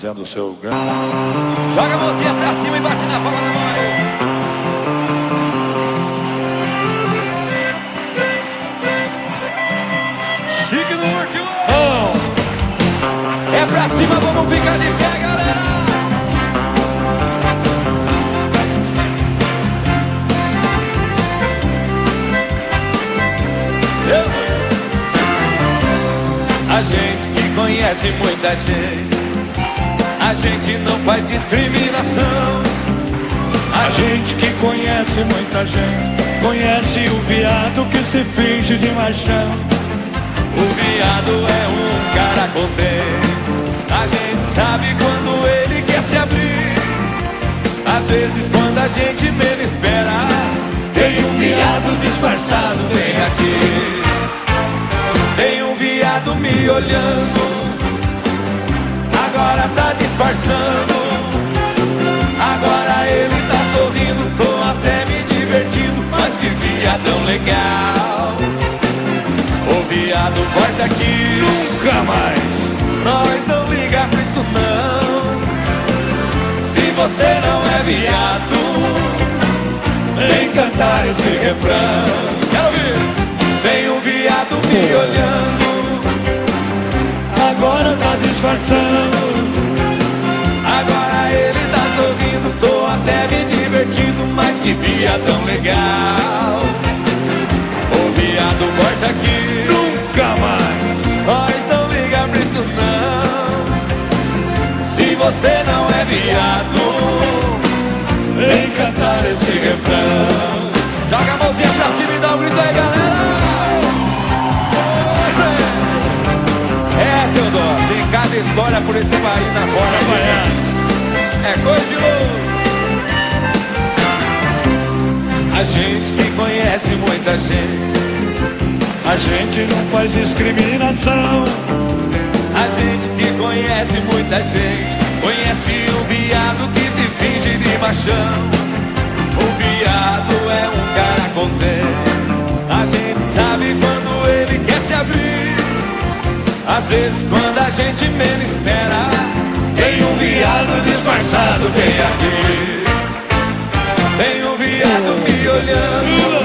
Sendo o seu grande. Joga a mãozinha pra cima e bate na palma da mão aí. Chique no último. É pra cima, vamos ficar de pé, galera. A gente que conhece muita gente, a gente não faz discriminação. A gente que conhece muita gente, conhece o viado que se finge de machão. O viado é um cara contente, a gente sabe quando ele quer se abrir. Às vezes quando a gente menos espera, tem um viado disfarçado bem aqui. Tem um viado me olhando, agora tá disfarçando. Agora ele tá sorrindo, tô até me divertindo. Mas que viadão legal. Ô viado, volta aqui. Nunca mais. Nós não liga pra isso não. Se você não é viado, vem cantar esse refrão. Quero ouvir. Tem um viado me olhando, agora tá disfarçando. agora ele tá sorrindo, tô até me divertindo. Mas que viadão legal. Ô viado, volta aqui. Nunca mais. Nós não liga pra isso não. Se você não é viado, Vem cantar esse refrão. joga a mãozinha pra cima e dá um grito aí, galera. É, Teodoro, tem cada história por esse país afora. É coisa de louco. A gente que conhece muita gente, A gente não faz discriminação. a gente que conhece muita gente, conhece o viado que se finge de machão. O viado é um cara contente, a gente sabe quando ele quer se abrir. Às vezes quando a gente menos espera, tem um viado disfarçado bem aqui. Tem um viado me olhando,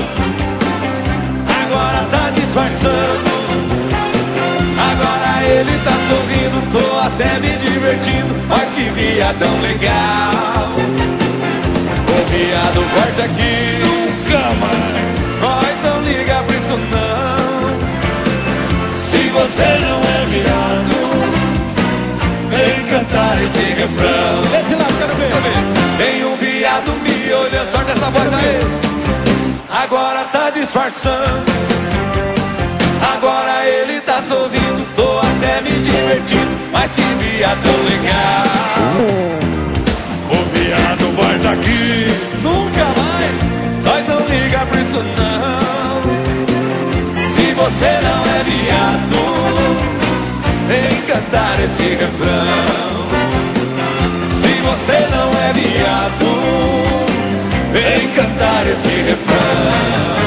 agora tá disfarçando. Agora ele tá sorrindo, tô até me divertindo. Mas que viadão legal. Ô viado, volta aqui. Nunca mais. Nós não liga pra isso não. Se você não é viado, Vem cantar esse refrão. esse lado, quero ver. Tem um viado me olhando, sorte essa voz aí. Agora tá disfarçando, agora ele tá sorrindo, tô até me divertindo. Mas que viadão legal. O viado volta aqui. Nunca mais, nós não liga pra isso não. Se você não é viado, vem cantar esse refrão. Se você não é viado, vem cantar esse refrão.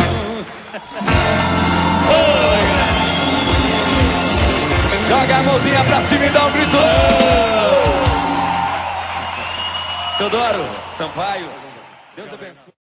Joga a mãozinha pra cima e dá um grito. Teodoro Sampaio, Deus abençoe.